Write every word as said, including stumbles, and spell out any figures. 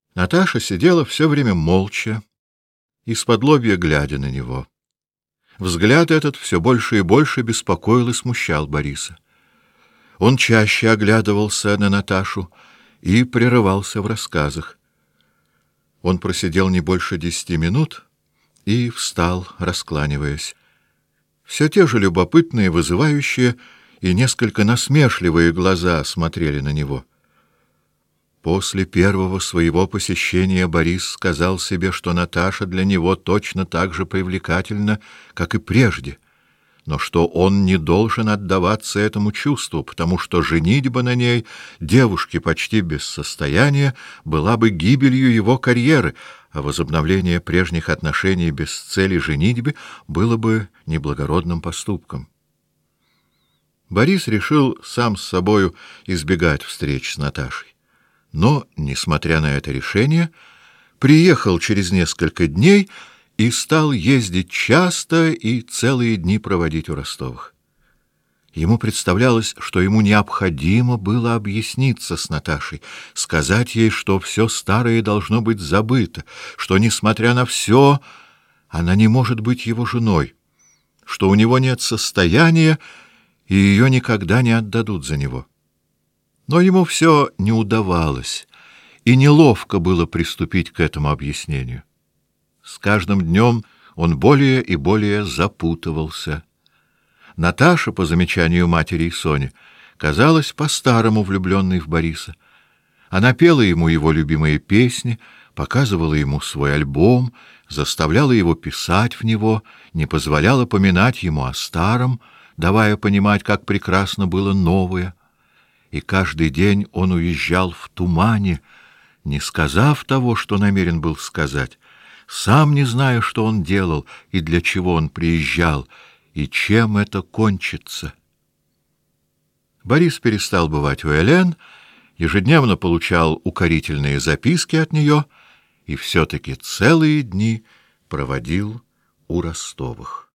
Наташа сидела все время молча, исподлобья глядя на него. Взгляд этот все больше и больше беспокоил и смущал Бориса. Он чаще оглядывался на Наташу и прерывался в рассказах. Он просидел не больше десяти минут и встал, раскланиваясь. Все те же любопытные, вызывающие и несколько насмешливые глаза смотрели на него. После первого своего посещения Борис сказал себе, что Наташа для него точно так же привлекательна, как и прежде, но что он не должен отдаваться этому чувству, потому что женитьба на ней, девушке почти без состояния, была бы гибелью его карьеры, а возобновление прежних отношений без цели женитьбы было бы неблагородным поступком. Борис решил сам с собою избегать встреч с Наташей. Но, несмотря на это решение, приехал через несколько дней и стал ездить часто и целые дни проводить у Ростовых. Ему представлялось, что ему необходимо было объясниться с Наташей, сказать ей, что все старое должно быть забыто, что, несмотря на все, она не может быть его женой, что у него нет состояния, и ее никогда не отдадут за него. Но ему все не удавалось, и неловко было приступить к этому объяснению. С каждым днем он более и более запутывался. Наташа, по замечанию матери и Сони, казалась по-старому влюбленной в Бориса. Она пела ему его любимые песни, показывала ему свой альбом, заставляла его писать в него, не позволяла поминать ему о старом, давая понимать, как прекрасно было новое. И каждый день он уезжал в тумане, не сказав того, что намерен был сказать, сам не зная, что он делал и для чего он приезжал, и чем это кончится. Борис перестал бывать у Элен, ежедневно получал укорительные записки от нее и все-таки целые дни проводил у Ростовых.